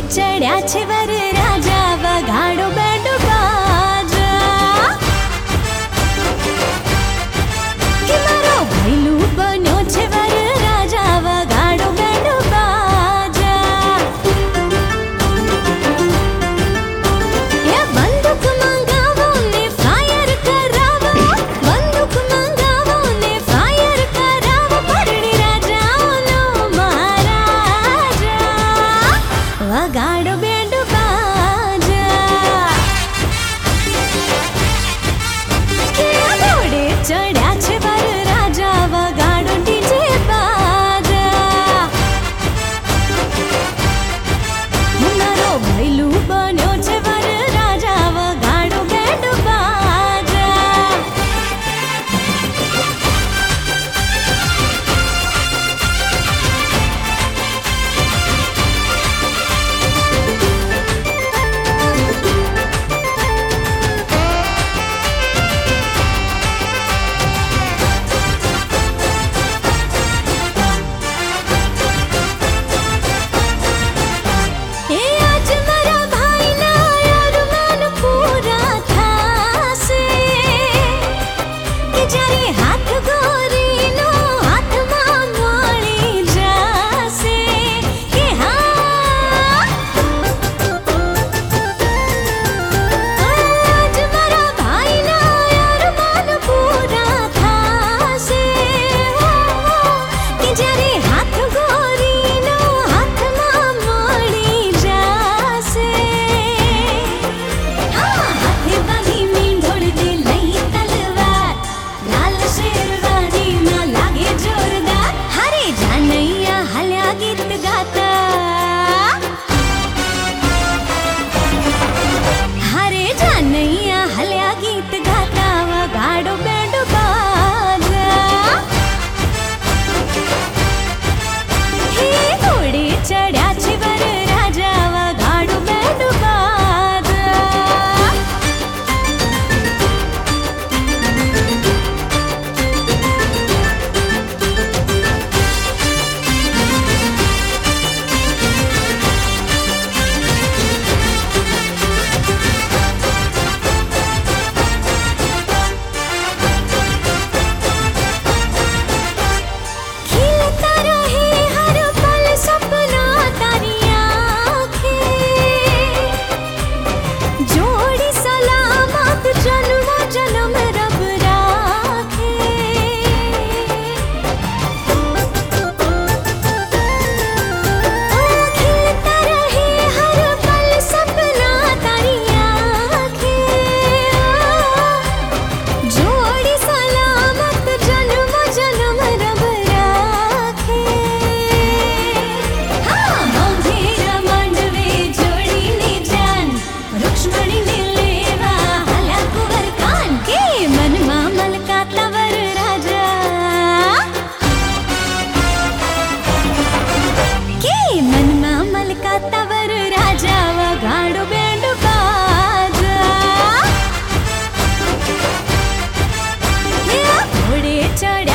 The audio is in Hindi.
चढ़्या छे वर राजा वगाड़ो बैंड बाजा कि मारो भैलू बन्यो छे वर राजा वगाड़ो बैंड बाजा ये बंदूक मंगावो ने फायर करावो बंदूक मंगावो ने फायर करावो परणी राजाओनो महाराजा वगाड़ो बैंड बाजा के घोड़े चढ़्या छे वर राजा वगाड़ो डीजे बाजा मारो भैलू बन्यो छे वर राजा वगाड़ो बैंड बाजा ए आज मारा भाईना अरमान पूरा थासे के जारे हाथ गोरीनो हाथमां मળી जासे के हाँ आज मारा भाईना अरमान पूरा थासे के जारे हाथ गोरीनो हाथमां मળી जासे हाँ हाथे बांधी मींढोळ दे लई तलवार लाल शेरवानी में लागे जोरदार हरे जानैया हल्या गीत गाता हरे जानैया हल्या गीत गाता वगाड़ो बैंड बाजा हे घोड़े चढ़्या छे वर राजा वगाड़ो बैंड बाजा खिलता रहे हर पल सपना तारी आँखें जोड़ी सलामत जन्म जन्म रब राखे खिलता रहे हर पल सपना तारी आँखें जोड़ी सलामत जन्म जन्म रब राखे हाँ मंदिर मांडवे जोड़ीने जान रुक्ष्मणीने लेवा हल्या कुंवर कान के मनमा मलकाता वर राजा के मनमा मलकाता वर राजा वगाड़ो बैंड बाजा ये घोड़े चढ़्या